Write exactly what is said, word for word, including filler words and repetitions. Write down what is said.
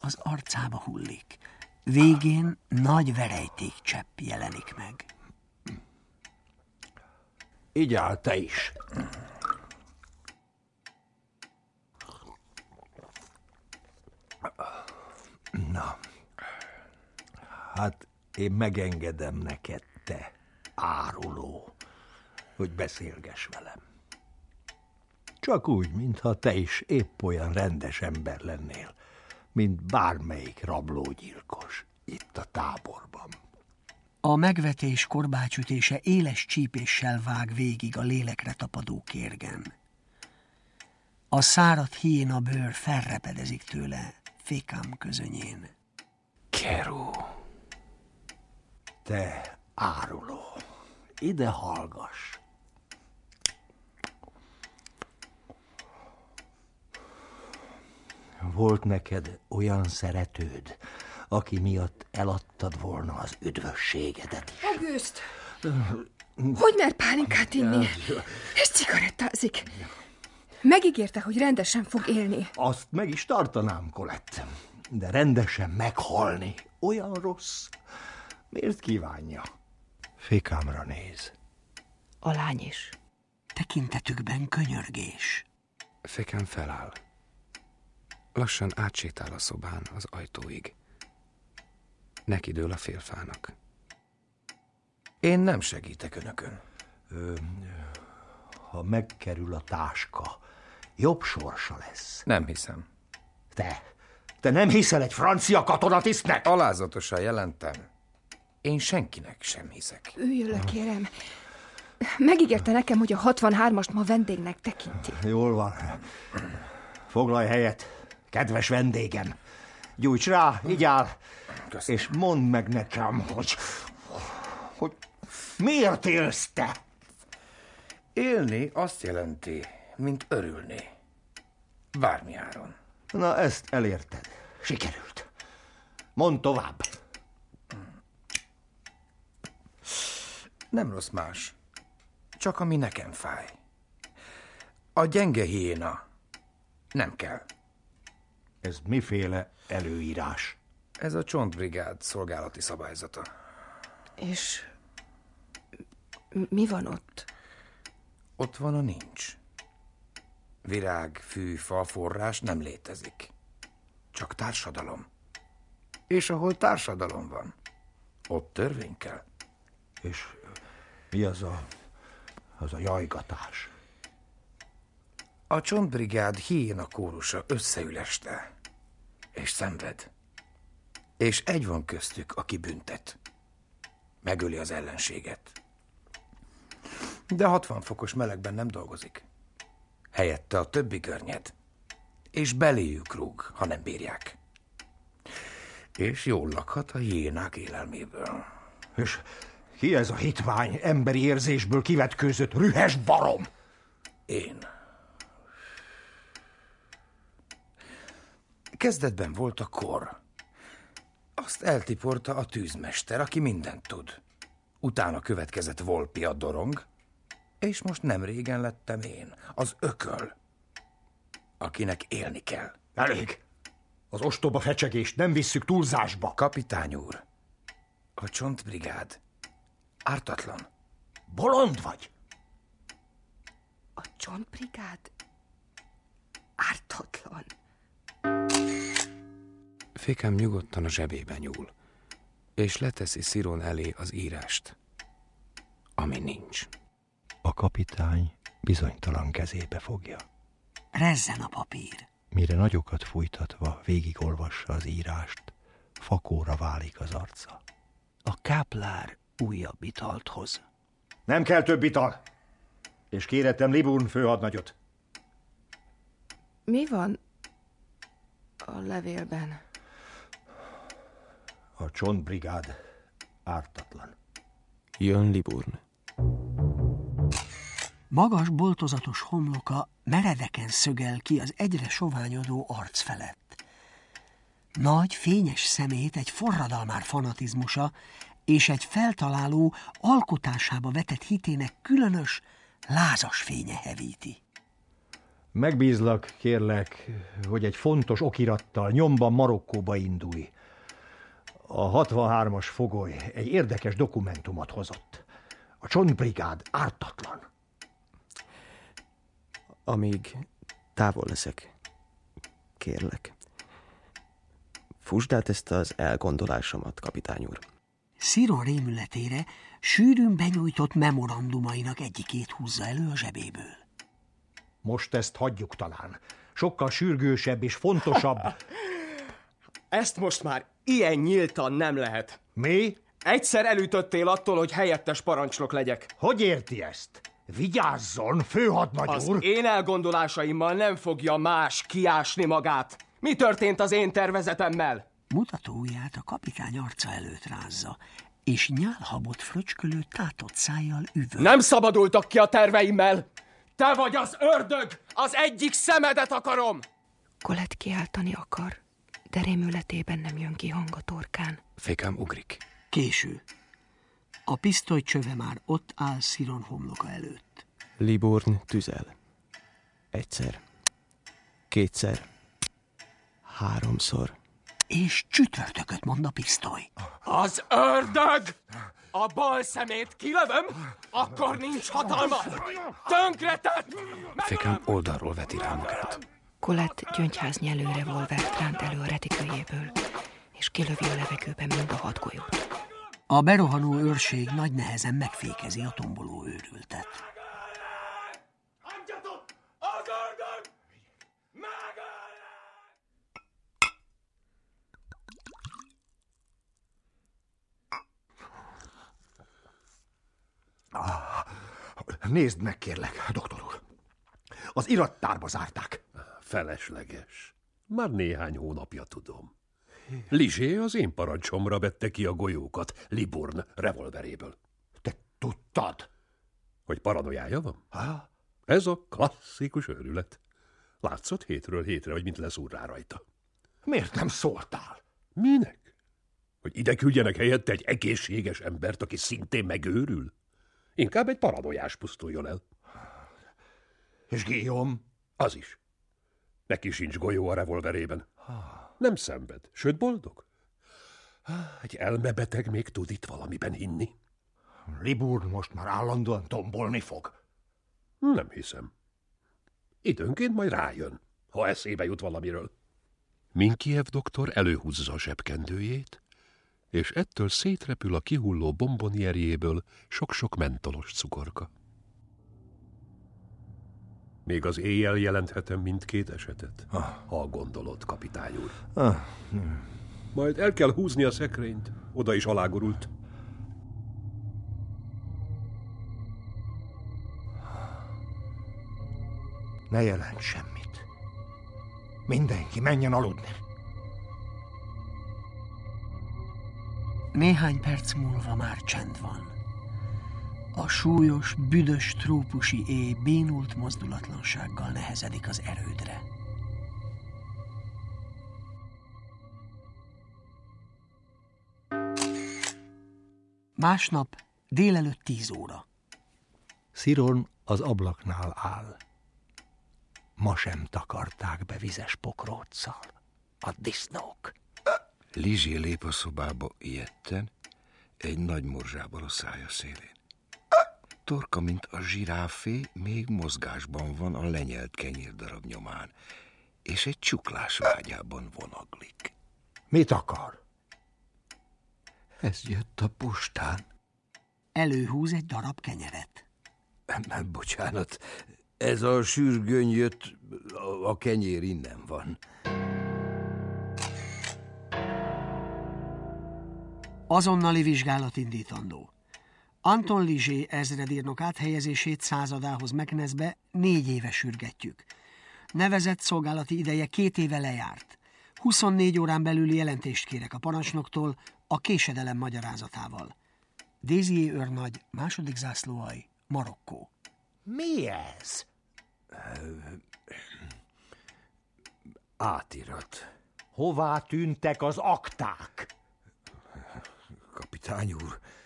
az arcába hullik. Végén nagy verejtékcsepp jelenik meg. Igyál te is. Na, hát én megengedem neked, te áruló, hogy beszélgess velem. Csak úgy, mintha te is épp olyan rendes ember lennél, mint bármelyik rablógyilkos itt a táborban. A megvetés korbácsütése éles csípéssel vág végig a lélekre tapadó kérgen. A száradt hiéna bőr felrepedezik tőle fékám közönyén. Keru, te áruló, ide hallgass. Volt neked olyan szeretőd, aki miatt eladtad volna az üdvösségedet is. August! Hogy mer pálinkát inni? És cigarettázik. Megígérte, hogy rendesen fog élni. Azt meg is tartanám, Colette. De rendesen meghalni olyan rossz. Miért kívánja? Fékámra néz. A lány is. Tekintetükben könyörgés. Fékám feláll. Lassan átsétál a szobán az ajtóig. Nekidől a félfának. Én nem segítek önökön. Ö, ha megkerül a táska, jobb sorsa lesz. Nem hiszem. Te, te nem hiszel egy francia katonatisztnek? Alázatosan jelentem. Én senkinek sem hiszek. Üljön le, kérem. Megígérte nekem, hogy a hatvanhármast ma vendégnek tekinti. Jól van. Foglalj helyet, kedves vendégem. Gyújts rá, igyál, köszönöm. És mondd meg nekem, hogy, hogy miért élsz te? Élni azt jelenti, mint örülni. Bármi áron. Na, ezt elérted. Sikerült. Mondd tovább. Nem rossz más. Csak ami nekem fáj. A gyenge hiéna nem kell. Ez miféle előírás? Ez a csontbrigád szolgálati szabályzata. És mi van ott? Ott van a nincs. Virág, fű, fa, forrás nem létezik. Csak társadalom. És ahol társadalom van, ott törvény kell. És mi az a, az a jajgatás? A csontbrigád hiéna kórusa összeül este, és szenved. És egy van köztük, aki büntet. Megöli az ellenséget. De hatvan fokos melegben nem dolgozik. Helyette a többi görnyed. És beléjük rúg, ha nem bírják. És jól lakhat a hiénák élelméből. És ki ez a hitvány, emberi érzésből kivetkőzött rühes barom? Én. Kezdetben volt a kor. Azt eltiporta a tűzmester, aki mindent tud. Utána következett Volpi a dorong, és most nem régen lettem én, az ököl, akinek élni kell. Elég! Az ostoba fecsegést nem visszük túlzásba. Kapitány úr, a csontbrigád ártatlan. Bolond vagy? A csontbrigád ártatlan. Fékám nyugodtan a zsebébe nyúl, és leteszi Sziron elé az írást, ami nincs. A kapitány bizonytalan kezébe fogja. Rezzen a papír. Mire nagyokat fújtatva végigolvassa az írást, fakóra válik az arca. A káplár újabb italt hoz. Nem kell több ital. És kérettem Liburn főhadnagyot. Mi van a levélben? A csontbrigád ártatlan. Jön Liburn. Magas, boltozatos homloka meredeken szögel ki az egyre soványodó arc felett. Nagy, fényes szemét egy forradalmár fanatizmusa és egy feltaláló, alkotásába vetett hitének különös, lázas fénye hevíti. Megbízlak, kérlek, hogy egy fontos okirattal nyomban Marokkóba indulj. A hatvanhármas fogoly egy érdekes dokumentumot hozott. A csontbrigád ártatlan. Amíg távol leszek, kérlek, fussd át ezt az elgondolásomat, kapitány úr. Siron rémületére sűrűn benyújtott memorandumainak egyikét húzza elő a zsebéből. Most ezt hagyjuk talán. Sokkal sürgősebb és fontosabb. Ezt most már ilyen nyíltan nem lehet. Mi? Egyszer elütöttél attól, hogy helyettes parancsnok legyek. Hogy érti ezt? Vigyázzon, főhadnagy Az úr! én elgondolásaimmal nem fogja más kiásni magát. Mi történt az én tervezetemmel? Mutatóujját a kapitány arca előtt rázza, és nyálhabot fröcskölő tátott szájjal üvöl. Nem szabadultak ki a terveimmel! Te vagy az ördög! Az egyik szemedet akarom! Colette kiáltani akar, de rémületében nem jön ki hang a torkán. Fékám ugrik. Késő. A pisztoly csöve már ott áll Siron homloka előtt. Libourne tüzel. Egyszer. Kétszer. Háromszor. És csütörtököt mond a pisztoly. Az ördög! A bal szemét kilövöm, akkor nincs hatalma! Tönkretett! Fékám oldalról veti rá magát. Colette gyöngyháznyelő revolvert ránt elő a retikölyéből, és kilövi a levegőben mind a hat golyót. A berohanó őrség nagy nehezen megfékezi a tomboló őrültet. Az ördög! Nézd meg, kérlek, doktor úr. Az irattárba zárták. Felesleges. Már néhány hónapja tudom. Lizsé az én parancsomra vette ki a golyókat Libourne revolveréből. Te tudtad? Hogy paranoiája van? Ha? Ez a klasszikus őrület. Látszott hétről hétre, hogy mint leszúr rá rajta. Miért nem szóltál? Minek? Hogy ide küldjenek helyette egy egészséges embert, aki szintén megőrül? Inkább egy paranoiás pusztuljon el. És Guillaume? Az is. Neki sincs golyó a revolverében. Nem szenved, sőt boldog. Egy elmebeteg még tud itt valamiben hinni. Libourne most már állandóan tombolni fog. Nem hiszem. Időnként majd rájön, ha eszébe jut valamiről. Minkiev doktor előhúzza a zsebkendőjét, és ettől szétrepül a kihulló bombonierjéből sok-sok mentolos cukorka. Még az éjjel jelenthetem mindkét esetet, ha gondolod, kapitány úr. Majd el kell húzni a szekrényt, oda is alágurult. Ne jelent semmit. Mindenki menjen aludni. Néhány perc múlva már csend van. A súlyos, büdös trópusi éj bénult mozdulatlansággal nehezedik az erődre. Másnap délelőtt tíz óra. Siron az ablaknál áll. Ma sem takarták be vizes pokróccal. A disznók. Lizsé lép a szobába ijedten, egy nagy morzsával a szája szélén. Torka, mint a zsiráfé, még mozgásban van a lenyelt kenyérdarab nyomán, és egy csuklás vágyában vonaglik. Mit akar? Ez jött a postán. Előhúz egy darab kenyeret. Nem, bocsánat, ez a sürgőny jött, a kenyér innen van. Azonnali vizsgálat indítandó. Anton Lizsé ezredírnok áthelyezését századához Mekneszbe négy éve sürgetjük. Nevezett szolgálati ideje két éve lejárt. huszonnégy órán belüli jelentést kérek a parancsnoktól a késedelem magyarázatával. Dézié őrnagy, második zászlóalj, Marokkó. Mi ez? Átirat. Hová tűntek az akták? Kapitány úr,